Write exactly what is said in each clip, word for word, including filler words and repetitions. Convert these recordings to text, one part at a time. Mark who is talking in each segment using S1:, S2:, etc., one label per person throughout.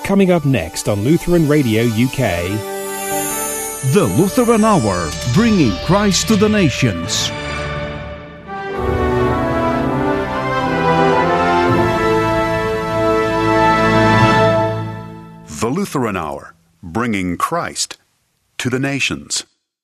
S1: coming up next on Lutheran Radio U K.
S2: The Lutheran Hour, bringing Christ to the nations.
S3: The Lutheran Hour, bringing Christ to the nations.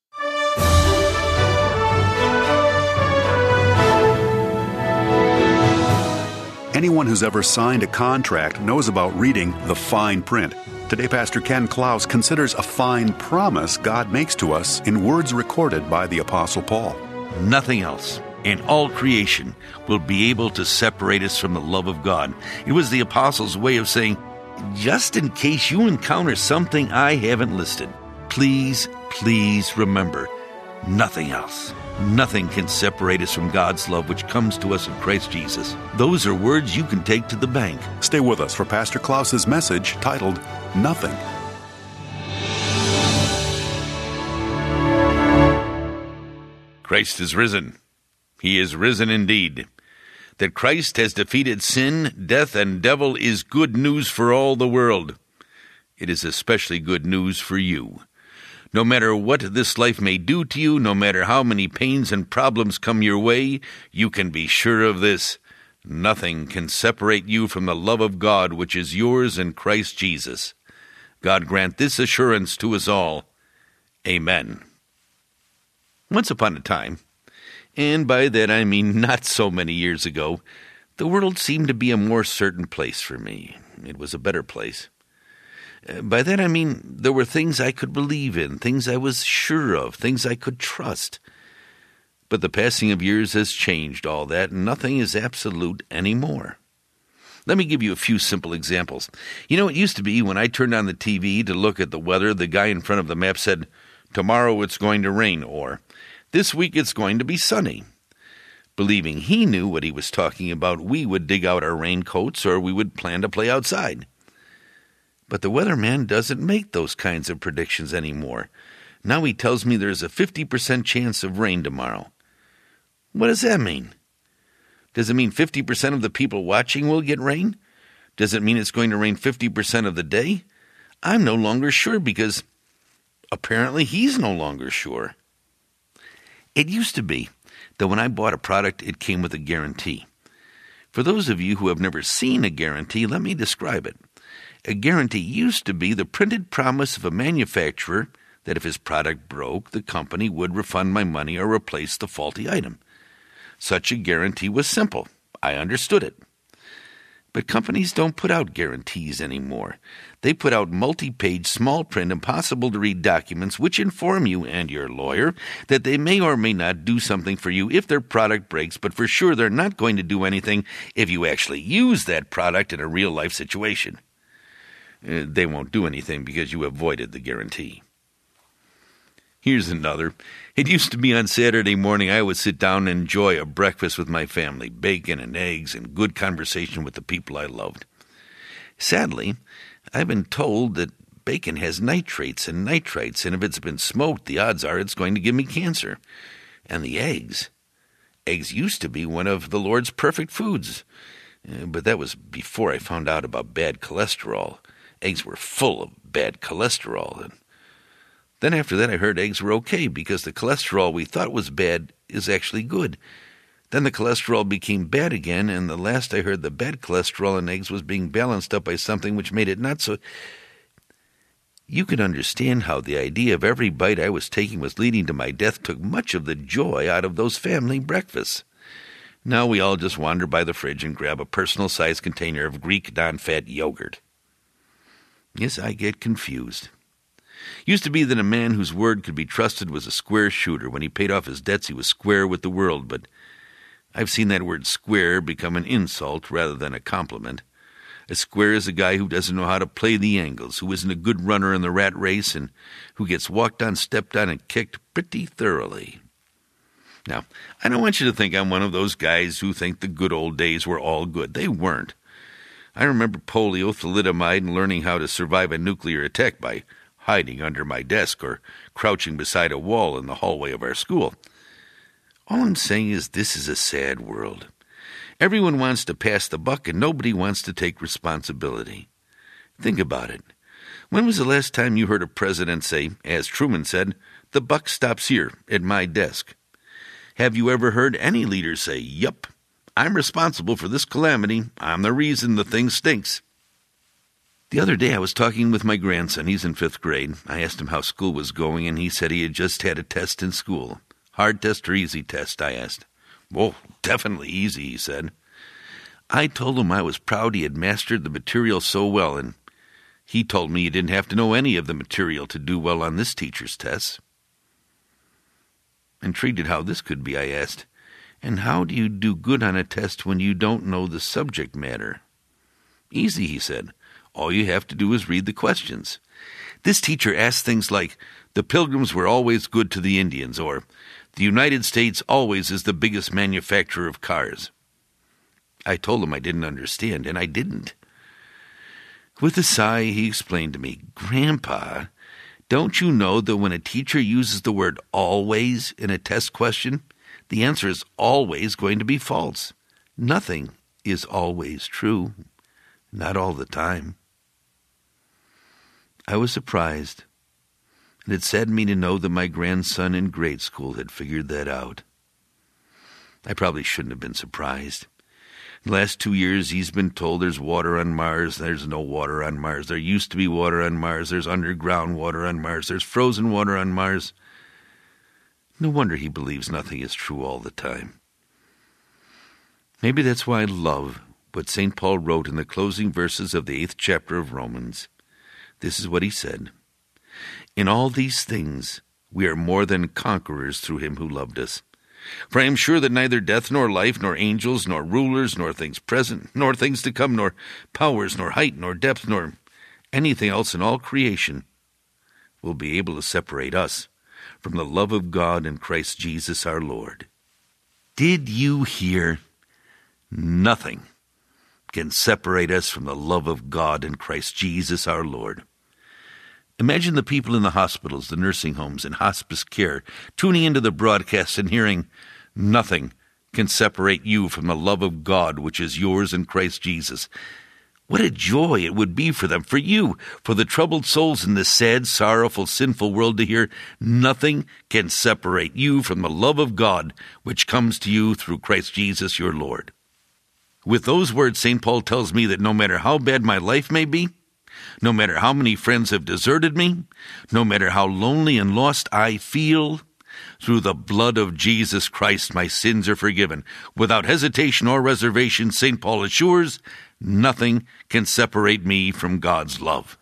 S3: Anyone who's ever signed a contract knows about reading the fine print. Today, Pastor Ken Klaus considers a fine promise God makes to us in words recorded by the Apostle Paul.
S4: Nothing else in all creation will be able to separate us from the love of God. It was the Apostle's way of saying, just in case you encounter something I haven't listed, please, please remember, nothing else. Nothing can separate us from God's love which comes to us in Christ Jesus. Those are words you can take to the bank.
S3: Stay with us for Pastor Klaus's message titled, Nothing.
S4: Christ is risen. He is risen indeed. That Christ has defeated sin, death, and devil is good news for all the world. It is especially good news for you. No matter what this life may do to you, no matter how many pains and problems come your way, you can be sure of this. Nothing can separate you from the love of God which is yours in Christ Jesus. God grant this assurance to us all. Amen. Once upon a time, and by that I mean not so many years ago, the world seemed to be a more certain place for me. It was a better place. By that I mean there were things I could believe in, things I was sure of, things I could trust. But the passing of years has changed all that, and nothing is absolute anymore. Let me give you a few simple examples. You know, it used to be when I turned on the T V to look at the weather, the guy in front of the map said, tomorrow it's going to rain, or this week it's going to be sunny. Believing he knew what he was talking about, we would dig out our raincoats or we would plan to play outside. But the weatherman doesn't make those kinds of predictions anymore. Now he tells me there's a fifty percent chance of rain tomorrow. What does that mean? Does it mean fifty percent of the people watching will get rain? Does it mean it's going to rain fifty percent of the day? I'm no longer sure because apparently he's no longer sure. It used to be that when I bought a product, it came with a guarantee. For those of you who have never seen a guarantee, let me describe it. A guarantee used to be the printed promise of a manufacturer that if his product broke, the company would refund my money or replace the faulty item. Such a guarantee was simple. I understood it. But companies don't put out guarantees anymore. They put out multi-page, small-print, impossible-to-read documents which inform you and your lawyer that they may or may not do something for you if their product breaks, but for sure they're not going to do anything if you actually use that product in a real-life situation. Uh, they won't do anything because you avoided the guarantee. Here's another. It used to be on Saturday morning I would sit down and enjoy a breakfast with my family, bacon and eggs and good conversation with the people I loved. Sadly, I've been told that bacon has nitrates and nitrites, and if it's been smoked, the odds are it's going to give me cancer. And the eggs. Eggs used to be one of the Lord's perfect foods, uh, but that was before I found out about bad cholesterol. Eggs were full of bad cholesterol. And then after that I heard eggs were okay because the cholesterol we thought was bad is actually good. Then the cholesterol became bad again, and the last I heard the bad cholesterol in eggs was being balanced up by something which made it not so. You can understand how the idea of every bite I was taking was leading to my death took much of the joy out of those family breakfasts. Now we all just wander by the fridge and grab a personal-sized container of Greek non-fat yogurt. Yes, I get confused. Used to be that a man whose word could be trusted was a square shooter. When he paid off his debts, he was square with the world. But I've seen that word square become an insult rather than a compliment. A square is a guy who doesn't know how to play the angles, who isn't a good runner in the rat race, and who gets walked on, stepped on, and kicked pretty thoroughly. Now, I don't want you to think I'm one of those guys who think the good old days were all good. They weren't. I remember polio, thalidomide, and learning how to survive a nuclear attack by hiding under my desk or crouching beside a wall in the hallway of our school. All I'm saying is this is a sad world. Everyone wants to pass the buck and nobody wants to take responsibility. Think about it. When was the last time you heard a president say, as Truman said, "The buck stops here, at my desk"? Have you ever heard any leader say, "Yup, I'm responsible for this calamity. I'm the reason the thing stinks"? The other day I was talking with my grandson. He's in fifth grade. I asked him how school was going, and he said he had just had a test in school. Hard test or easy test, I asked. "Well, definitely easy," he said. I told him I was proud he had mastered the material so well, and he told me he didn't have to know any of the material to do well on this teacher's tests. Intrigued at how this could be, I asked, "And how do you do good on a test when you don't know the subject matter?" "Easy," he said. "All you have to do is read the questions." This teacher asked things like, "The Pilgrims were always good to the Indians," or "The United States always is the biggest manufacturer of cars." I told him I didn't understand, and I didn't. With a sigh, he explained to me, "Grandpa, don't you know that when a teacher uses the word always in a test question, the answer is always going to be false? Nothing is always true, not all the time." I was surprised, and it saddened me to know that my grandson in grade school had figured that out. I probably shouldn't have been surprised. In the last two years, he's been told there's water on Mars. There's no water on Mars. There used to be water on Mars. There's underground water on Mars. There's frozen water on Mars. No wonder he believes nothing is true all the time. Maybe that's why I love what Saint Paul wrote in the closing verses of the eighth chapter of Romans. This is what he said. "In all these things we are more than conquerors through him who loved us. For I am sure that neither death nor life, nor angels, nor rulers, nor things present, nor things to come, nor powers, nor height, nor depth, nor anything else in all creation will be able to separate us from the love of God in Christ Jesus our Lord." Did you hear? Nothing can separate us from the love of God in Christ Jesus our Lord. Imagine the people in the hospitals, the nursing homes, and hospice care tuning into the broadcast and hearing, "Nothing can separate you from the love of God which is yours in Christ Jesus." What a joy it would be for them, for you, for the troubled souls in this sad, sorrowful, sinful world to hear, "Nothing can separate you from the love of God which comes to you through Christ Jesus your Lord." With those words, Saint Paul tells me that no matter how bad my life may be, no matter how many friends have deserted me, no matter how lonely and lost I feel, through the blood of Jesus Christ my sins are forgiven. Without hesitation or reservation, Saint Paul assures, nothing can separate me from God's love.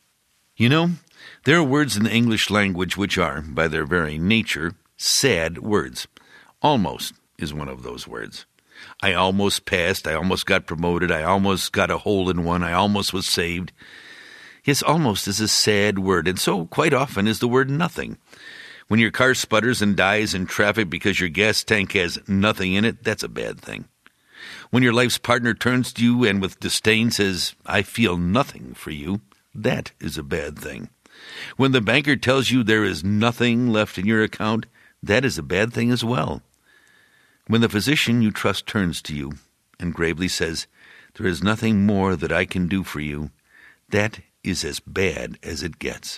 S4: You know, there are words in the English language which are, by their very nature, sad words. Almost is one of those words. I almost passed, I almost got promoted, I almost got a hole in one, I almost was saved. Yes, almost is a sad word, and so quite often is the word nothing. When your car sputters and dies in traffic because your gas tank has nothing in it, that's a bad thing. When your life's partner turns to you and with disdain says, "I feel nothing for you," that is a bad thing. When the banker tells you there is nothing left in your account, that is a bad thing as well. When the physician you trust turns to you and gravely says, "There is nothing more that I can do for you," that is as bad as it gets.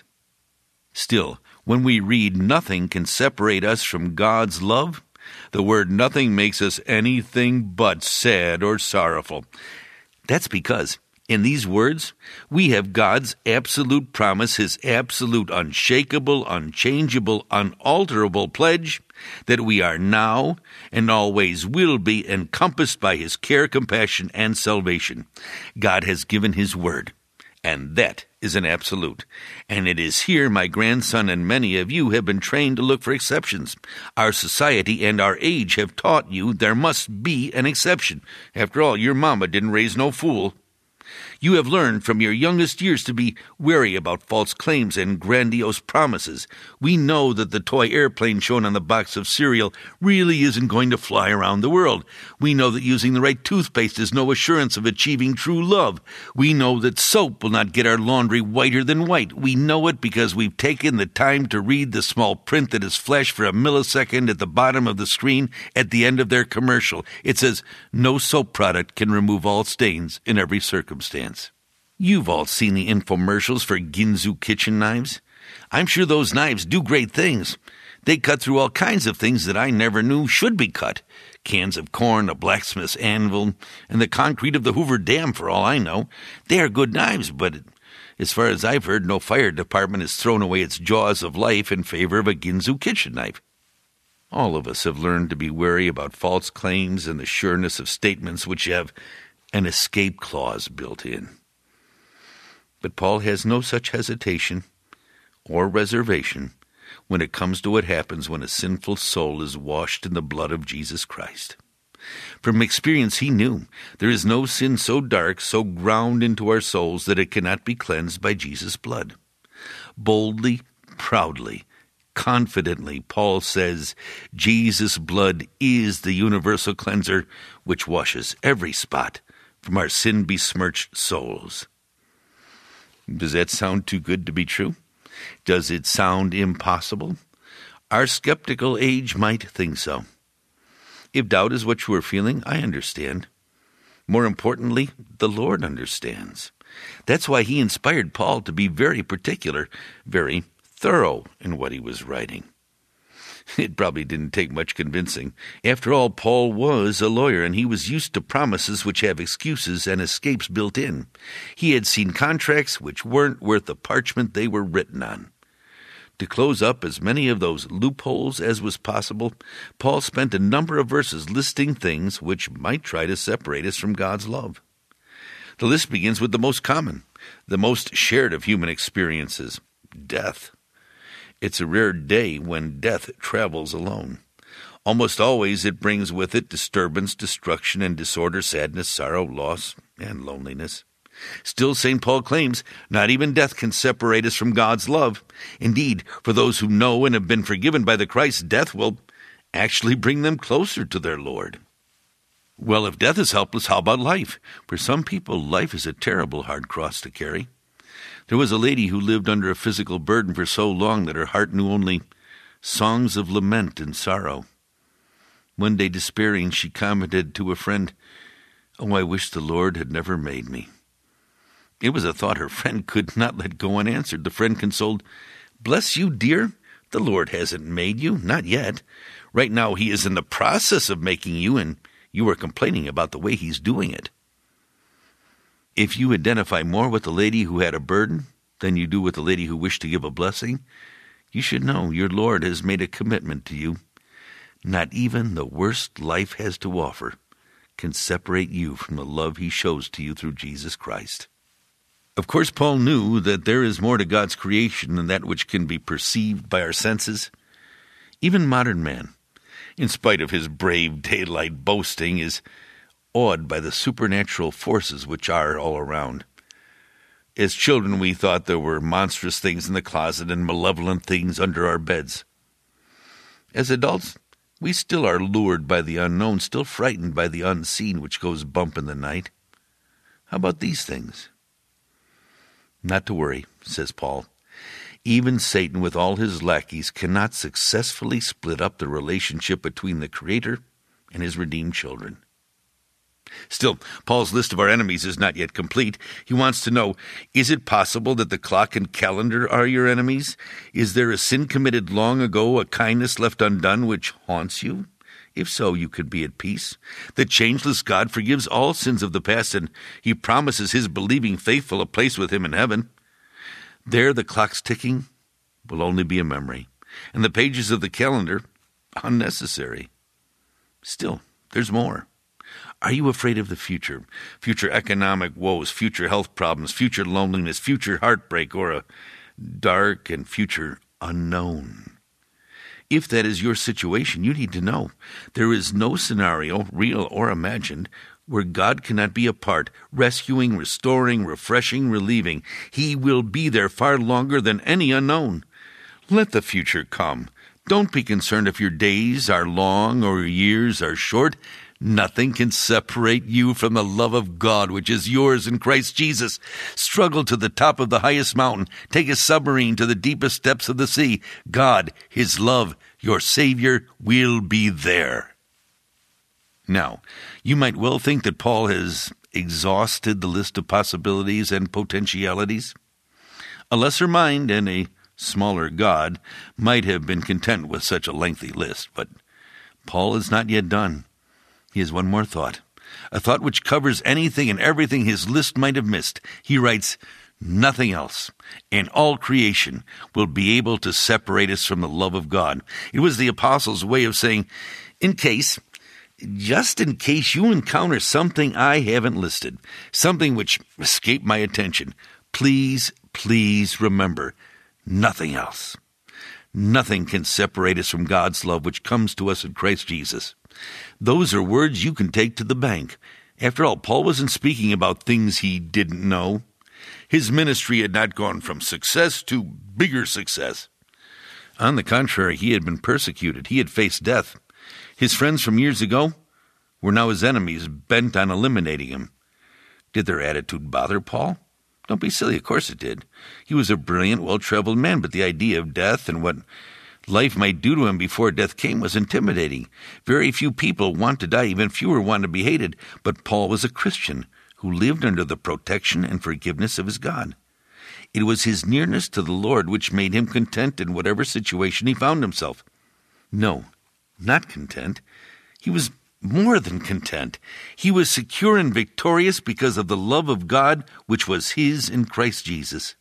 S4: Still, when we read "nothing can separate us from God's love," the word "nothing" makes us anything but sad or sorrowful. That's because in these words, we have God's absolute promise, his absolute, unshakable, unchangeable, unalterable pledge that we are now and always will be encompassed by his care, compassion, and salvation. God has given his word, and that is an absolute. And it is here my grandson and many of you have been trained to look for exceptions. Our society and our age have taught you there must be an exception. After all, your mama didn't raise no fool. You have learned from your youngest years to be wary about false claims and grandiose promises. We know that the toy airplane shown on the box of cereal really isn't going to fly around the world. We know that using the right toothpaste is no assurance of achieving true love. We know that soap will not get our laundry whiter than white. We know it because we've taken the time to read the small print that is flashed for a millisecond at the bottom of the screen at the end of their commercial. It says, "No soap product can remove all stains in every circumstance." You've all seen the infomercials for Ginsu kitchen knives. I'm sure those knives do great things. They cut through all kinds of things that I never knew should be cut. Cans of corn, a blacksmith's anvil, and the concrete of the Hoover Dam, for all I know. They are good knives, but as far as I've heard, no fire department has thrown away its jaws of life in favor of a Ginsu kitchen knife. All of us have learned to be wary about false claims and the sureness of statements which have an escape clause built in. But Paul has no such hesitation or reservation when it comes to what happens when a sinful soul is washed in the blood of Jesus Christ. From experience he knew there is no sin so dark, so ground into our souls that it cannot be cleansed by Jesus' blood. Boldly, proudly, confidently, Paul says, Jesus' blood is the universal cleanser which washes every spot from our sin-besmirched souls. Does that sound too good to be true? Does it sound impossible? Our skeptical age might think so. If doubt is what you are feeling, I understand. More importantly, the Lord understands. That's why he inspired Paul to be very particular, very thorough in what he was writing. It probably didn't take much convincing. After all, Paul was a lawyer, and he was used to promises which have excuses and escapes built in. He had seen contracts which weren't worth the parchment they were written on. To close up as many of those loopholes as was possible, Paul spent a number of verses listing things which might try to separate us from God's love. The list begins with the most common, the most shared of human experiences, death. It's a rare day when death travels alone. Almost always it brings with it disturbance, destruction, and disorder, sadness, sorrow, loss, and loneliness. Still, Saint Paul claims, not even death can separate us from God's love. Indeed, for those who know and have been forgiven by the Christ, death will actually bring them closer to their Lord. Well, if death is helpless, how about life? For some people, life is a terrible hard cross to carry. There was a lady who lived under a physical burden for so long that her heart knew only songs of lament and sorrow. One day, despairing, she commented to a friend, "Oh, I wish the Lord had never made me." It was a thought her friend could not let go unanswered. The friend consoled, "Bless you, dear. The Lord hasn't made you, not yet. Right now he is in the process of making you, and you are complaining about the way he's doing it." If you identify more with the lady who had a burden than you do with the lady who wished to give a blessing, you should know your Lord has made a commitment to you. Not even the worst life has to offer can separate you from the love he shows to you through Jesus Christ. Of course, Paul knew that there is more to God's creation than that which can be perceived by our senses. Even modern man, in spite of his brave daylight boasting, is awed by the supernatural forces which are all around. As children, we thought there were monstrous things in the closet and malevolent things under our beds. As adults, we still are lured by the unknown, still frightened by the unseen which goes bump in the night. How about these things? Not to worry, says Paul. Even Satan with all his lackeys cannot successfully split up the relationship between the Creator and his redeemed children. Still, Paul's list of our enemies is not yet complete. He wants to know, is it possible that the clock and calendar are your enemies? Is there a sin committed long ago, a kindness left undone which haunts you? If so, you could be at peace. The changeless God forgives all sins of the past, and he promises his believing faithful a place with him in heaven. There the clock's ticking will only be a memory, and the pages of the calendar unnecessary. Still, there's more. Are you afraid of the future? Future economic woes, future health problems, future loneliness, future heartbreak, or a dark and future unknown? If that is your situation, you need to know there is no scenario, real or imagined, where God cannot be a part, rescuing, restoring, refreshing, relieving. He will be there far longer than any unknown. Let the future come. Don't be concerned if your days are long or your years are short. Nothing can separate you from the love of God, which is yours in Christ Jesus. Struggle to the top of the highest mountain. Take a submarine to the deepest depths of the sea. God, his love, your Savior, will be there. Now, you might well think that Paul has exhausted the list of possibilities and potentialities? A lesser mind and a smaller God might have been content with such a lengthy list, but Paul is not yet done. He has one more thought, a thought which covers anything and everything his list might have missed. He writes, "Nothing else in all creation will be able to separate us from the love of God." It was the apostles' way of saying, in case, just in case you encounter something I haven't listed, something which escaped my attention, please, please remember, nothing else. Nothing can separate us from God's love which comes to us in Christ Jesus. Those are words you can take to the bank. After all, Paul wasn't speaking about things he didn't know. His ministry had not gone from success to bigger success. On the contrary, he had been persecuted. He had faced death. His friends from years ago were now his enemies, bent on eliminating him. Did their attitude bother Paul? Don't be silly, of course it did. He was a brilliant, well-traveled man, but the idea of death and what life might do to him before death came was intimidating. Very few people want to die, even fewer want to be hated, but Paul was a Christian who lived under the protection and forgiveness of his God. It was his nearness to the Lord which made him content in whatever situation he found himself. No, not content. He was more than content. He was secure and victorious because of the love of God which was his in Christ Jesus.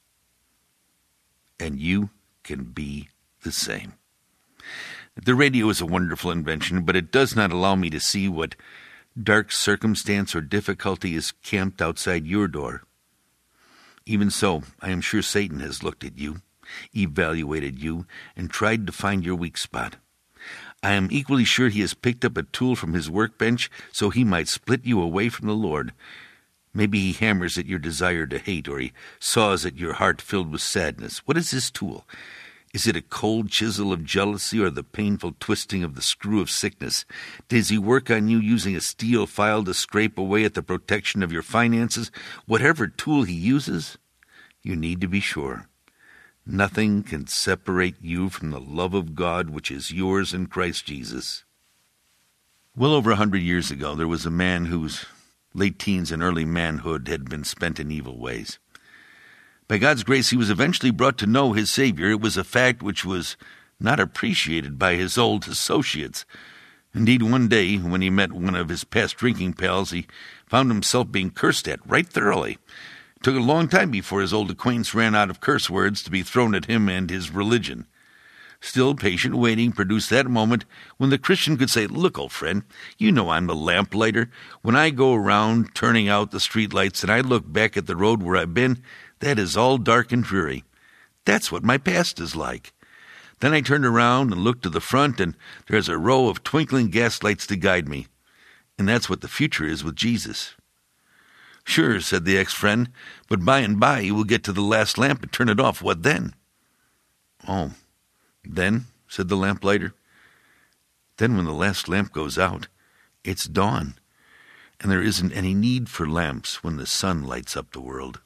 S4: And you can be the same. The radio is a wonderful invention, but it does not allow me to see what dark circumstance or difficulty is camped outside your door. Even so, I am sure Satan has looked at you, evaluated you, and tried to find your weak spot. I am equally sure he has picked up a tool from his workbench so he might split you away from the Lord. Maybe he hammers at your desire to hate, or he saws at your heart filled with sadness. What is his tool? Is it a cold chisel of jealousy or the painful twisting of the screw of sickness? Does he work on you using a steel file to scrape away at the protection of your finances? Whatever tool he uses, you need to be sure. Nothing can separate you from the love of God which is yours in Christ Jesus. Well over a hundred years ago, there was a man whose late teens and early manhood had been spent in evil ways. By God's grace, he was eventually brought to know his Savior. It was a fact which was not appreciated by his old associates. Indeed, one day, when he met one of his past drinking pals, he found himself being cursed at right thoroughly. It took a long time before his old acquaintance ran out of curse words to be thrown at him and his religion. Still, patient waiting produced that moment when the Christian could say, "Look, old friend, you know I'm the lamplighter. When I go around turning out the street lights and I look back at the road where I've been, that is all dark and dreary. That's what my past is like. Then I turned around and looked to the front, and there's a row of twinkling gas lights to guide me. And that's what the future is with Jesus." "Sure," said the ex-friend, "but by and by you will get to the last lamp and turn it off. What then?" "Oh, then," said the lamplighter, "then when the last lamp goes out, it's dawn, and there isn't any need for lamps when the sun lights up the world."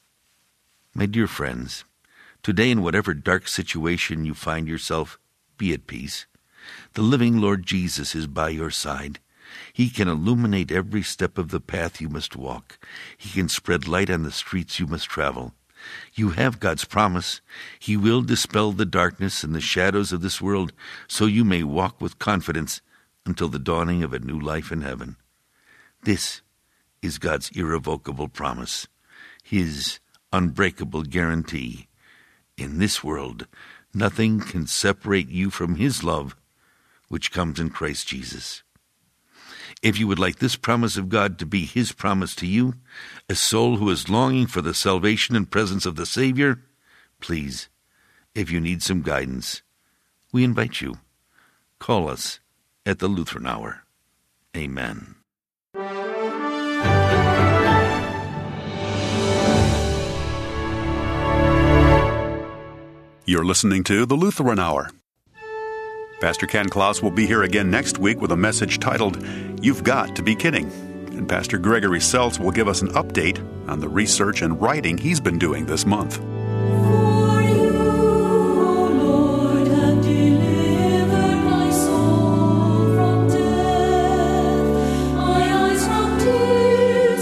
S4: My dear friends, today in whatever dark situation you find yourself, be at peace. The living Lord Jesus is by your side. He can illuminate every step of the path you must walk. He can spread light on the streets you must travel. You have God's promise. He will dispel the darkness and the shadows of this world so you may walk with confidence until the dawning of a new life in heaven. This is God's irrevocable promise, His unbreakable guarantee. In this world, nothing can separate you from His love, which comes in Christ Jesus. If you would like this promise of God to be His promise to you, a soul who is longing for the salvation and presence of the Savior, please, if you need some guidance, we invite you. Call us at the Lutheran Hour. Amen.
S3: You're listening to the Lutheran Hour. Pastor Ken Klaus will be here again next week with a message titled, "You've Got to Be Kidding." And Pastor Gregory Seltz will give us an update on the research and writing he's been doing this month.
S5: For you, O Lord, have delivered my soul from death, my eyes from tears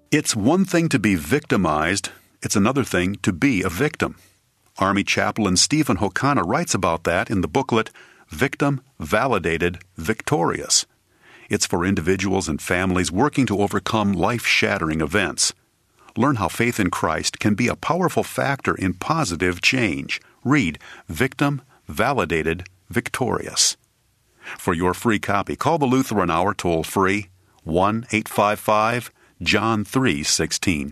S3: It's one thing to be victimized, it's another thing to be a victim. Army Chaplain Stephen Hokana writes about that in the booklet, Victim, Validated, Victorious. It's for individuals and families working to overcome life-shattering events. Learn how faith in Christ can be a powerful factor in positive change. Read Victim, Validated, Victorious. For your free copy, call the Lutheran Hour toll-free one eight five five John three sixteen.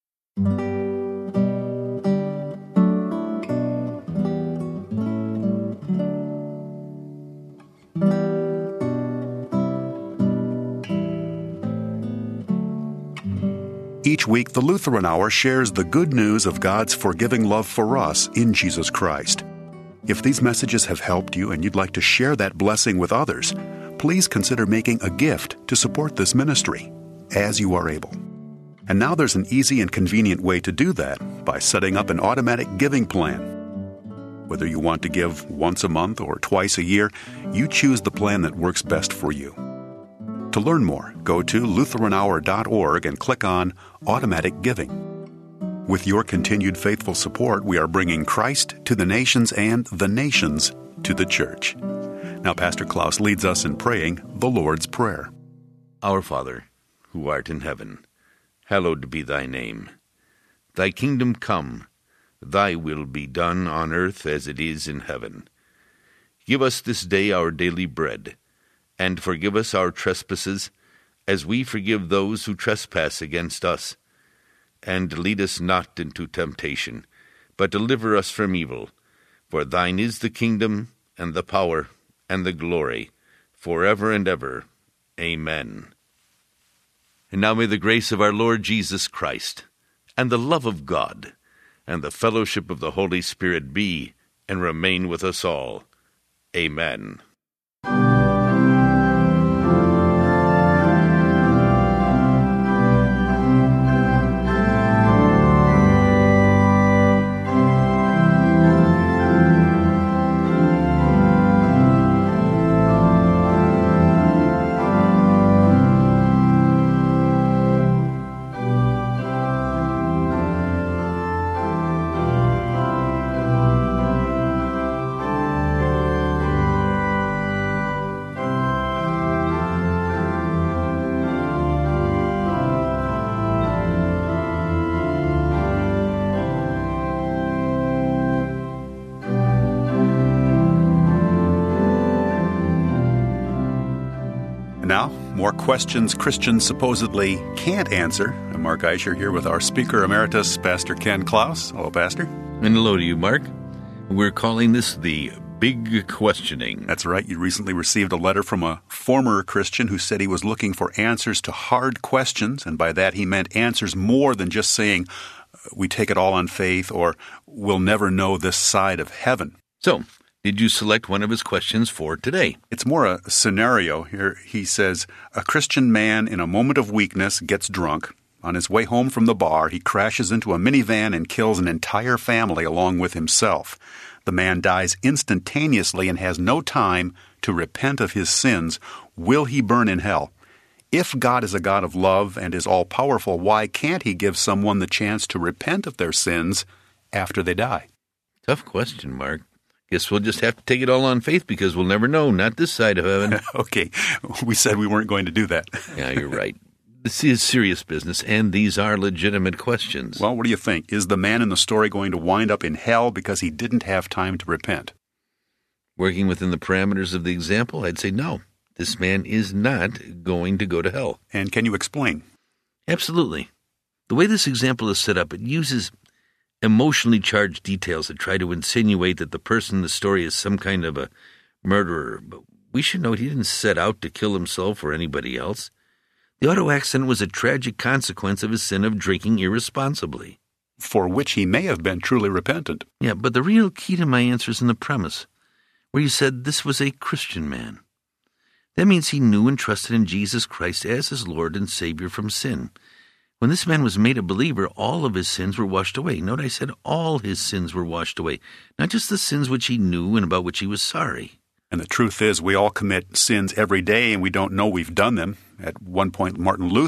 S3: Each week, the Lutheran Hour shares the good news of God's forgiving love for us in Jesus Christ. If these messages have helped you and you'd like to share that blessing with others, please consider making a gift to support this ministry, as you are able. And now there's an easy and convenient way to do that by setting up an automatic giving plan. Whether you want to give once a month or twice a year, you choose the plan that works best for you. To learn more, go to Lutheran Hour dot org and click on Automatic Giving. With your continued faithful support, we are bringing Christ to the nations and the nations to the church. Now, Pastor Klaus leads us in praying the Lord's Prayer.
S4: Our Father, who art in heaven, hallowed be thy name. Thy kingdom come, thy will be done on earth as it is in heaven. Give us this day our daily bread, and forgive us our trespasses, as we forgive those who trespass against us. And lead us not into temptation, but deliver us from evil. For thine is the kingdom, and the power, and the glory, forever and ever. Amen. And now may the grace of our Lord Jesus Christ, and the love of God, and the fellowship of the Holy Spirit be and remain with us all. Amen.
S3: Now, more questions Christians supposedly can't answer. I'm Mark Eicher here with our Speaker Emeritus, Pastor Ken Klaus. Hello, Pastor.
S4: And hello to you, Mark. We're calling this the Big Questioning.
S3: That's right. You recently received a letter from a former Christian who said he was looking for answers to hard questions, and by that he meant answers more than just saying, we take it all on faith, or we'll never know this side of heaven.
S4: So, did you select one of his questions for today?
S3: It's more a scenario. Here he says, a Christian man in a moment of weakness gets drunk. On his way home from the bar, he crashes into a minivan and kills an entire family along with himself. The man dies instantaneously and has no time to repent of his sins. Will he burn in hell? If God is a God of love and is all-powerful, why can't he give someone the chance to repent of their sins after they die?
S4: Tough question, Mark. Guess we'll just have to take it all on faith because we'll never know, not this side of heaven.
S3: Okay, we said we weren't going to do that.
S4: Yeah, you're right. This is serious business, and these are legitimate questions.
S3: Well, what do you think? Is the man in the story going to wind up in hell because he didn't have time to repent?
S4: Working within the parameters of the example, I'd say no. This man is not going to go to hell.
S3: And can you explain?
S4: Absolutely. The way this example is set up, it uses emotionally charged details that try to insinuate that the person in the story is some kind of a murderer. But we should note he didn't set out to kill himself or anybody else. The auto accident was a tragic consequence of his sin of drinking irresponsibly.
S3: For which he may have been truly repentant.
S4: Yeah, but the real key to my answer is in the premise, where you said this was a Christian man. That means he knew and trusted in Jesus Christ as his Lord and Savior from sin. When this man was made a believer, all of his sins were washed away. Note I said all his sins were washed away, not just the sins which he knew and about which he was sorry.
S3: And the truth is, we all commit sins every day, and we don't know we've done them. At one point, Martin Luther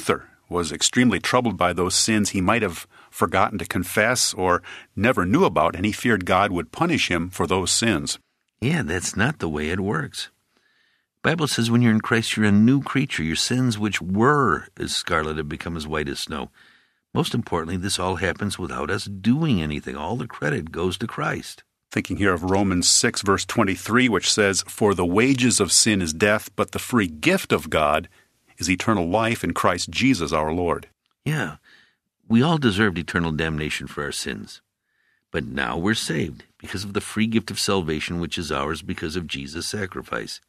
S3: was extremely troubled by those sins he might have forgotten to confess or never knew about, and he feared God would punish him for those sins.
S4: Yeah, that's not the way it works. The Bible says when you're in Christ, you're a new creature. Your sins, which were as scarlet, have become as white as snow. Most importantly, this all happens without us doing anything. All the credit goes to Christ.
S3: Thinking here of Romans six, verse twenty-three, which says, "For the wages of sin is death, but the free gift of God is eternal life in Christ Jesus our Lord."
S4: Yeah, we all deserved eternal damnation for our sins. But now we're saved because of the free gift of salvation, which is ours because of Jesus' sacrifice.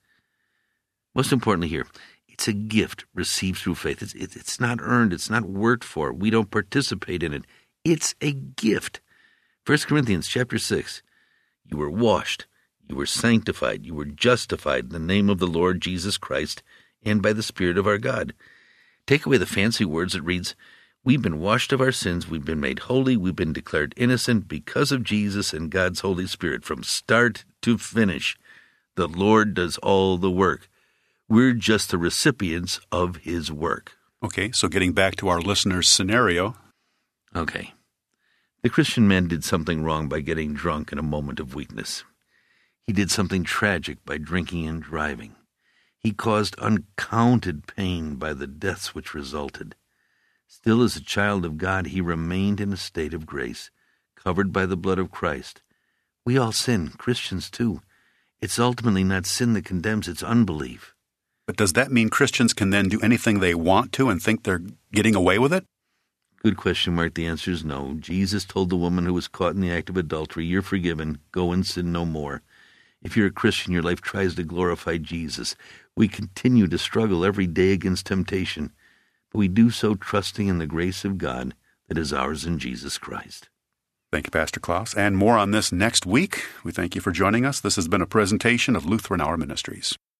S4: Most importantly here, it's a gift received through faith. It's, it's not earned. It's not worked for. We don't participate in it. It's a gift. First Corinthians chapter six, you were washed, you were sanctified, you were justified in the name of the Lord Jesus Christ and by the Spirit of our God. Take away the fancy words. It reads, we've been washed of our sins, we've been made holy, we've been declared innocent because of Jesus and God's Holy Spirit. From start to finish, the Lord does all the work. We're just the recipients of His work.
S3: Okay, so getting back to our listener's scenario.
S4: Okay. The Christian man did something wrong by getting drunk in a moment of weakness. He did something tragic by drinking and driving. He caused uncounted pain by the deaths which resulted. Still, as a child of God, he remained in a state of grace, covered by the blood of Christ. We all sin, Christians too. It's ultimately not sin that condemns, it's unbelief.
S3: But does that mean Christians can then do anything they want to and think they're getting away with it?
S4: Good question, Mark. The answer is no. Jesus told the woman who was caught in the act of adultery, you're forgiven, go and sin no more. If you're a Christian, your life tries to glorify Jesus. We continue to struggle every day against temptation, but we do so trusting in the grace of God that is ours in Jesus Christ.
S3: Thank you, Pastor Klaus. And more on this next week. We thank you for joining us. This has been a presentation of Lutheran Hour Ministries.